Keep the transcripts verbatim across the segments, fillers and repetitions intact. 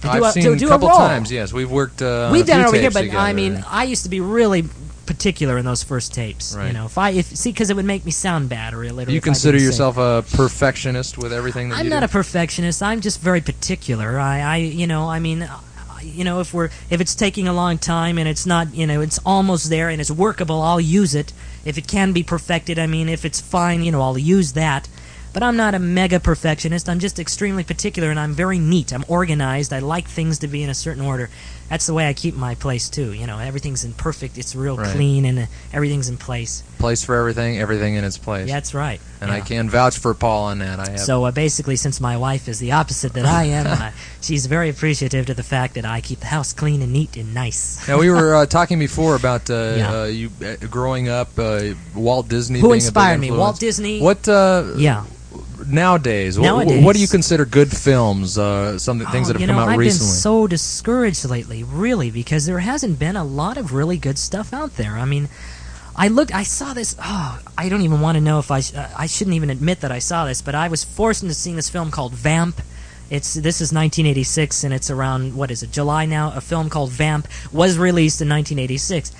To I've do a, seen to a do couple a role. times. Yes, we've worked. Uh, We've on a done few it over here, tapes but together. I mean, I used to be really particular in those first tapes. Right. You know, if I if see because it would make me sound bad, or literally. You if I consider didn't say yourself a perfectionist with everything that I'm you not do? a perfectionist. I'm just very particular. I, I you know, I mean, uh, you know, if we're if it's taking a long time and it's not, you know, it's almost there and it's workable, I'll use it. If it can be perfected, I mean, if it's fine, you know, I'll use that. But I'm not a mega perfectionist. I'm just extremely particular, and I'm very neat. I'm organized. I like things to be in a certain order. That's the way I keep my place too. You know, everything's in perfect. It's real Right. clean, and uh, everything's in place. Place for everything, everything in its place. Yeah, that's right. And yeah. I can vouch for Paul on that. I have. So uh, basically, since my wife is the opposite that I am, uh, she's very appreciative to the fact that I keep the house clean and neat and nice. Now, we were uh, talking before about uh, Yeah. uh, you uh, growing up, uh, Walt Disney. Who being a big inspired me? influence. Walt Disney. What? Uh, Yeah. Nowadays, wh- Nowadays. what do you consider good films? Uh, some of the things Oh, that have you come know, out I've recently. been so discouraged lately, really, because there hasn't been a lot of really good stuff out there. I mean, I looked, I saw this. Oh, I don't even want to know if I. Sh- uh, I shouldn't even admit that I saw this, but I was forced into seeing this film called Vamp. It's this is nineteen eighty-six, and it's around what is it, July now? A film called Vamp was released in nineteen eighty-six,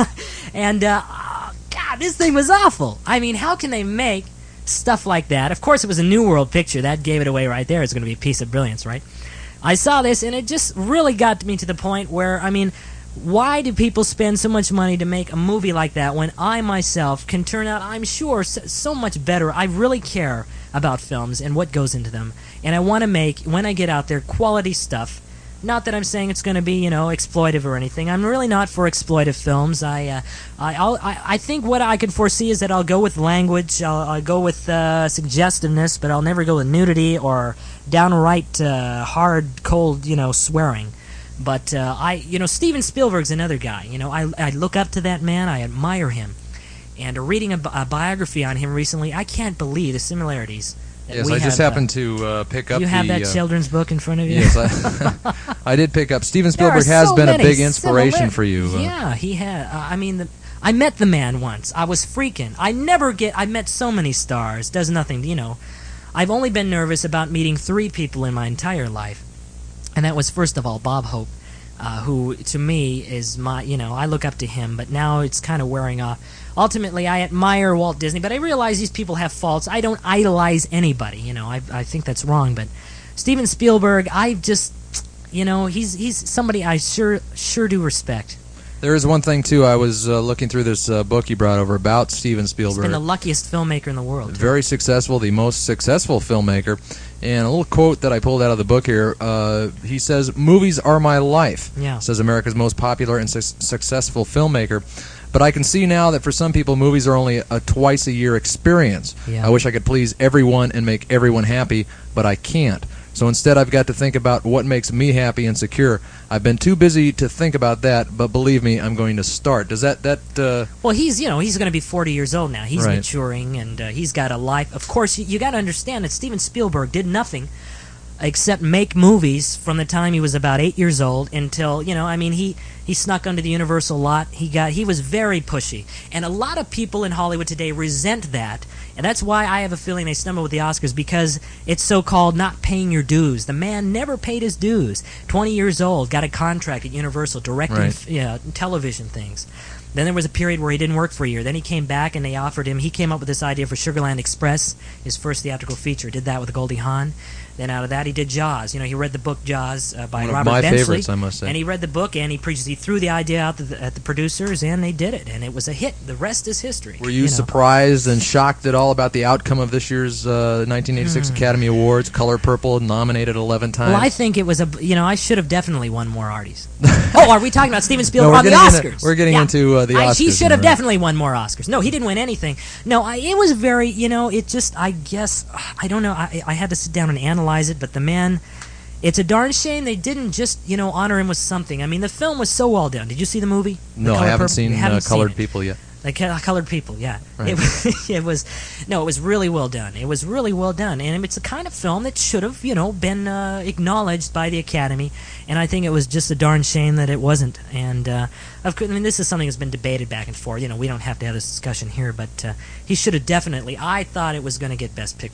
and uh, oh, God, this thing was awful. I mean, how can they make stuff like that? Of course, it was a New World picture. That gave it away right there. It's going to be a piece of brilliance, right? I saw this, and it just really got me to the point where, I mean, why do people spend so much money to make a movie like that when I myself can turn out, I'm sure, so, so much better? I really care about films and what goes into them, and I want to make, when I get out there, quality stuff. Not that I'm saying it's going to be, you know, exploitive or anything. I'm really not for exploitive films. I, uh, I, I'll, I, I think what I can foresee is that I'll go with language. I'll, I'll go with uh, suggestiveness, but I'll never go with nudity or downright uh, hard, cold, you know, swearing. But uh, I, you know, Steven Spielberg's another guy. You know, I, I look up to that man. I admire him. And uh, reading a, bi- a biography on him recently, I can't believe the similarities. That Yes, we I just have, happened uh, to uh, pick up. You have the, that uh, children's book in front of you. Yes, I, I did pick up. Steven There are Spielberg has so been a many big inspiration similar- for you. uh, Yeah, he had. Uh, I mean, the, I met the man once. I was freaking. I never get. I met so many stars. Does nothing. You know, I've only been nervous about meeting three people in my entire life, and that was first of all Bob Hope, uh, who to me is my. You know, I look up to him, but now it's kind of wearing off. Ultimately, I admire Walt Disney, but I realize these people have faults. I don't idolize anybody. You know, I I think that's wrong. But Steven Spielberg, I just, you know, he's he's somebody I sure sure do respect. There is one thing too. I was uh, looking through this uh, book you brought over about Steven He's Spielberg. been the luckiest filmmaker in the world. Very successful, the most successful filmmaker. And a little quote that I pulled out of the book here. Uh, he says, "Movies are my life," Yeah. says America's most popular and su- successful filmmaker. But I can see now that for some people, movies are only a twice-a-year experience. Yeah. I wish I could please everyone and make everyone happy, but I can't. So instead, I've got to think about what makes me happy and secure. I've been too busy to think about that, but believe me, I'm going to start. Does that... that uh, Well, he's you know he's going to be forty years old now. He's Right. maturing, and uh, he's got a life. Of course, you, you got to understand that Steven Spielberg did nothing except make movies from the time he was about eight years old until, you know, I mean, he, he snuck under the Universal lot. He got he was very pushy. And a lot of people in Hollywood today resent that. And that's why I have a feeling they stumble with the Oscars, because it's so-called not paying your dues. The man never paid his dues. twenty years old, got a contract at Universal directing Right. you know, television things. Then there was a period where he didn't work for a year. Then he came back and they offered him, he came up with this idea for Sugarland Express, his first theatrical feature. Did that with Goldie Hawn. Then out of that he did Jaws. You know, he read the book Jaws uh, by One of Robert my Benchley. favorites, I must say. And he read the book and he preached, he threw the idea out to the, at the producers, and they did it. And it was a hit. The rest is history. Were you, know. surprised and shocked at all about the outcome of this year's uh, nineteen eighty-six Academy Awards? Color Purple, nominated eleven times. Well, I think it was a, you know, I should have definitely won more Arties. Oh, are we talking about Steven Spielberg No, we're on the getting Oscars? into- we're getting Yeah. into, uh, the I, He Oscars should have now, right? definitely won more Oscars. No, he didn't win anything. No, I, it was very, you know, it just, I guess, I don't know, I, I had to sit down and analyze it, but the man, it's a darn shame they didn't just, you know, honor him with something. I mean, the film was so well done. Did you see the movie? The No, I Color haven't Purple? seen You uh, haven't seen Colored it. People yet. Like uh, Colored People, yeah. Right. It, was, it was, no, it was really well done. It was really well done, and it's the kind of film that should have, you know, been uh, acknowledged by the Academy. And I think it was just a darn shame that it wasn't. And uh, of course, I mean, this is something that's been debated back and forth. You know, we don't have to have this discussion here, but uh, he should have definitely. I thought it was going to get Best Picture.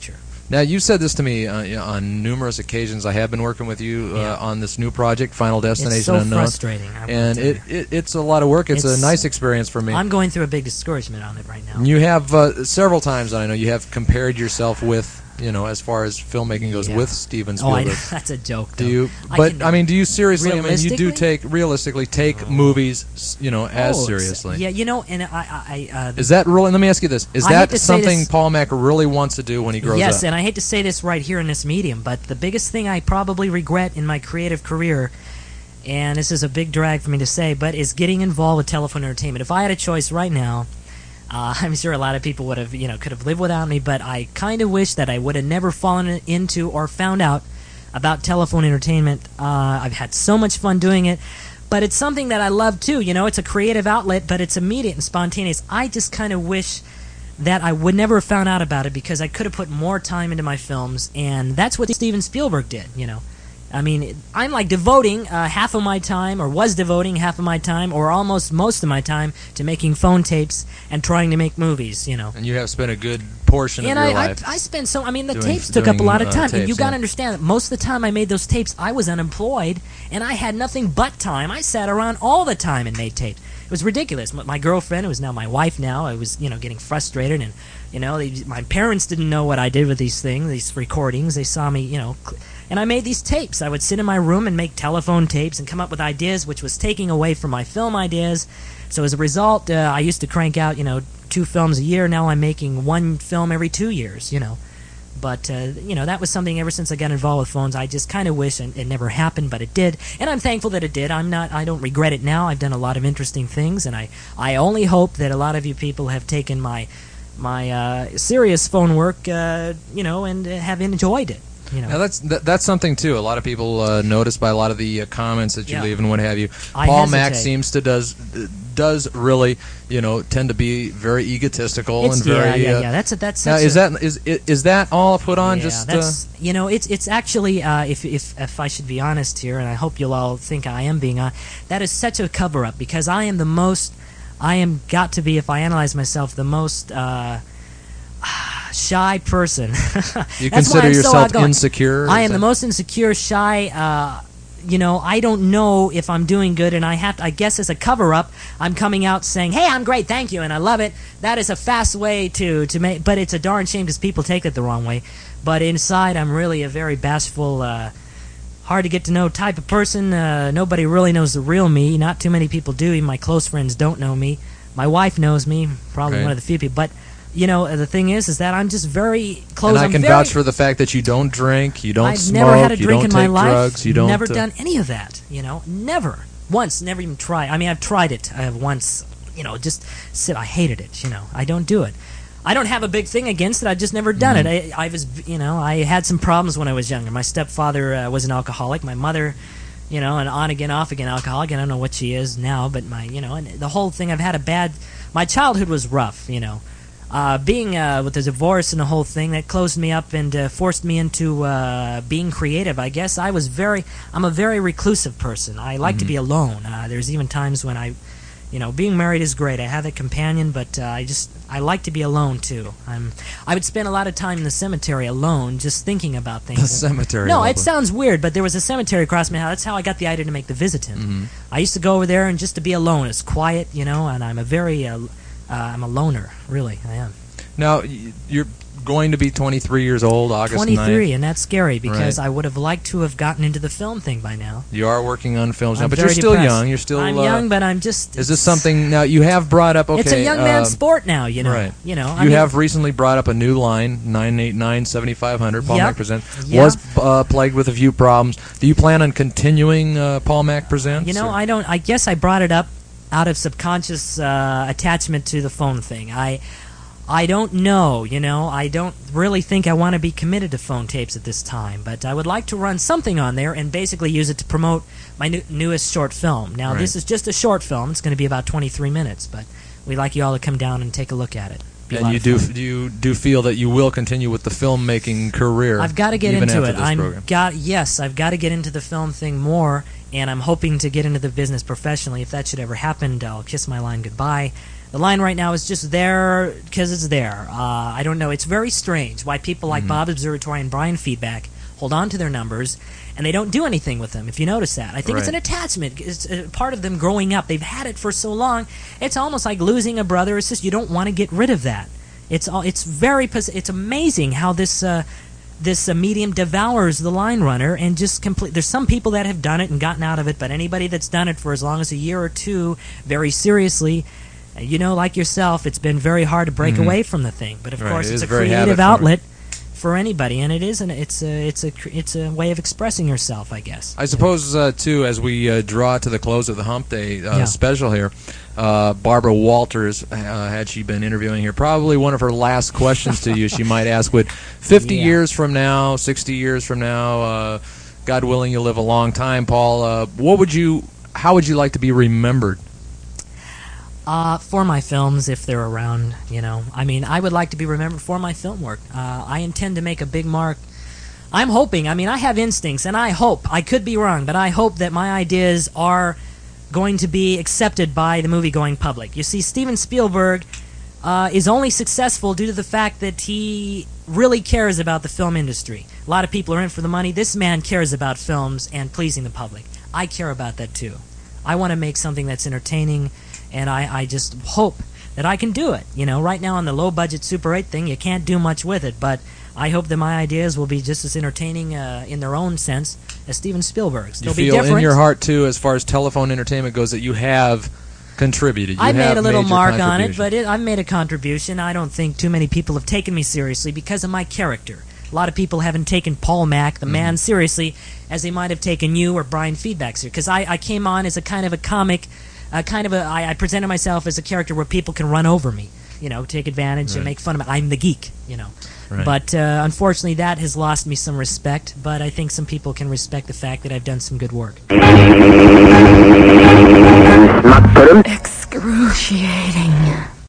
Now, you said this to me uh, you know, on numerous occasions. I have been working with you uh, Yeah. on this new project, Final Destination It's so Unknown. frustrating. I And will tell it, you. it it's a lot of work. It's, It's- a nice experience for me. I'm going through a big discouragement on it right now. You have uh, several times, I know, you have compared yourself with, you know, as far as filmmaking goes, Yeah. with Steven Oh, I, Spielberg. that's a joke. Do though. you? I But can- I mean, do you seriously? I mean, you do Realistically? take realistically take movies, s- you know, as Oh, seriously. Yeah, you know, and I, I, I uh, Is that really? Let me ask you this: Is I hate that to say something this- Paul Mack really wants to do when he grows yes, up? and I hate to say this right here in this medium, but the biggest thing I probably regret in my creative career, and this is a big drag for me to say, but is getting involved with telephone entertainment. If I had a choice right now, uh, I'm sure a lot of people would have, you know, could have lived without me, but I kind of wish that I would have never fallen into or found out about telephone entertainment. Uh, I've had so much fun doing it, but it's something that I love too. You know, it's a creative outlet, but it's immediate and spontaneous. I just kind of wish that I would never have found out about it because I could have put more time into my films, and that's what Steven Spielberg did, you know. I mean, I'm like devoting uh, half of my time, or was devoting half of my time, or almost most of my time, to making phone tapes and trying to make movies, you know. And you have spent a good portion And of your I, life. I, I spent so. I mean, the doing- tapes took up a doing, lot of uh, time, and you tapes, got to yeah. understand that most of the time I made those tapes, I was unemployed, and I had nothing but time. I sat around all the time and made tapes. It was ridiculous. My, my girlfriend, who is now my wife now, I was, you know, getting frustrated, and you know, they, my parents didn't know what I did with these things, these recordings. They saw me, you know. Cl- And I made these tapes. I would sit in my room and make telephone tapes and come up with ideas, which was taking away from my film ideas. So as a result, uh, I used to crank out, you know, two films a year. Now I'm making one film every two years, you know. But, uh, you know, that was something ever since I got involved with phones. I just kind of wish it, it never happened, but it did. And I'm thankful that it did. I'm not, I don't regret it now. I've done a lot of interesting things, and I, I only hope that a lot of you people have taken my, my uh, serious phone work, uh, you know, and uh, have enjoyed it. You know. Now that's that, that's something too. A lot of people uh, notice by a lot of the uh, comments that you Yeah. leave and what have you. I Paul Mack hesitate. seems to does does really you know tend to be very egotistical It's, and very. yeah, yeah, uh, yeah. That's a, that's. Now, such is a, that is is that all put on? yeah, just uh, that's you know, it's it's actually uh, if if if I should be honest here, and I hope you'll all think I am being honest, that is such a cover up because I am the most, I am got to be if I analyze myself the most. Uh, shy person. you That's why consider I'm so yourself outgoing. insecure? I Is am the that- most insecure, shy. Uh, you know, I don't know if I'm doing good, and I have to. I guess as a cover up, I'm coming out saying, "Hey, I'm great, thank you, and I love it." That is a fast way to to make, but it's a darn shame because people take it the wrong way. But inside, I'm really a very bashful, uh, hard to get to know type of person. Uh, nobody really knows the real me. Not too many people do. Even my close friends don't know me. My wife knows me, probably Right. one of the few people. But you know, the thing is, is that I'm just very close. And I I'm can very, vouch for the fact that you don't drink, you don't I've smoke, never had a you drink don't in my take life. drugs, you don't. Never uh, done any of that. You know, never once. Never even tried. I mean, I've tried it. I have once. You know, just sit. I hated it. You know, I don't do it. I don't have a big thing against it. I've just never done Mm-hmm. it. I, I was, you know, I had some problems when I was younger. My stepfather uh, was an alcoholic. My mother, you know, an on again, off again alcoholic. I don't know what she is now, but my, you know, and the whole thing. I've had a bad. My childhood was rough. You know. Uh, being uh, with the divorce and the whole thing, that closed me up and uh, forced me into uh, being creative. I guess I was very, I'm a very reclusive person. I like to be alone. Uh, there's even times when I, you know, being married is great. I have a companion, but uh, I just, I like to be alone too. I'm, I would spend a lot of time in the cemetery alone, just thinking about things. The cemetery. No, lovely. it sounds weird, but there was a cemetery across my house. That's how I got the idea to make the Visitant. Mm-hmm. I used to go over there and just to be alone. It's quiet, you know, and I'm a very, uh, uh, I'm a loner, really. I am. Now y- you're going to be twenty-three years old, August twenty-three, ninth. and that's scary because Right. I would have liked to have gotten into the film thing by now. You are working on films now, I'm but you're very still depressed. young. You're still. I'm uh, young, but I'm just. Is this something now? You have brought up. Okay, It's a young man's um, sport now, you know. right. You know. I You mean, have recently brought up a new line, nine eight nine, seven five hundred, Paul Yep. Mack Presents. Yep. Was uh, plagued with a few problems. Do you plan on continuing uh, Paul Mack Presents? You know, or- I don't. I guess I brought it up out of subconscious uh, attachment to the phone thing. I. I don't know, you know, I don't really think I want to be committed to phone tapes at this time, but I would like to run something on there and basically use it to promote my new, newest short film. Now, Right. this is just a short film. It's going to be about twenty-three minutes, but we'd like you all to come down and take a look at it. Be a And lot you of do fun. do you do feel that you will continue with the filmmaking career? I've got to get even into after it. This I'm program? got yes, I've got to get into the film thing more, and I'm hoping to get into the business professionally. If that should ever happen, I'll kiss my line goodbye. The line right now is just there because it's there. Uh, I don't know. It's very strange why people like mm-hmm. Bob Observatory and Brian Feedback hold on to their numbers, and they don't do anything with them, if you notice that. I think right. it's an attachment. It's a part of them growing up. They've had it for so long. It's almost like losing a brother or sister. You don't want to get rid of that. It's all. It's very. It's amazing how this uh, this uh, medium devours the line runner and just complete. There's some people that have done it and gotten out of it, but anybody that's done it for as long as a year or two, very seriously, you know, like yourself, it's been very hard to break mm-hmm. away from the thing. But of right. course, it it's a very creative outlet for anybody, and it is an, it's a it's a it's a way of expressing yourself, I guess. I suppose uh, too, as we uh, draw to the close of the Hump Day uh, yeah. special here, uh, Barbara Walters, uh, had she been interviewing here, probably one of her last questions to you, she might ask, would fifty yeah. years from now, sixty years from now, uh, God willing, you'll live a long time, Paul. Uh, what would you? How would you like to be remembered? Uh, for my films, if they're around, you know. I mean, I would like to be remembered for my film work. Uh, I intend to make a big mark. I'm hoping, I mean, I have instincts, and I hope, I could be wrong, but I hope that my ideas are going to be accepted by the movie-going public. You see, Steven Spielberg uh, is only successful due to the fact that he really cares about the film industry. A lot of people are in for the money. This man cares about films and pleasing the public. I care about that, too. I want to make something that's entertaining, and I, I just hope that I can do it. You know, right now on the low-budget Super eight thing, you can't do much with it, but I hope that my ideas will be just as entertaining uh, in their own sense as Steven Spielberg's. They'll you feel be different. In your heart, too, as far as telephone entertainment goes, that you have contributed. You I made a little made mark on it, but it, I've made a contribution. I don't think too many people have taken me seriously because of my character. A lot of people haven't taken Paul Mack, the mm-hmm. man, seriously as they might have taken you or Brian Feedback seriously. Because I, I came on as a kind of a comic, uh, kind of a, I, I presented myself as a character where people can run over me, you know, take advantage right. and make fun of me. I'm the geek, you know. Right. But uh, unfortunately, that has lost me some respect. But I think some people can respect the fact that I've done some good work. Excruciating.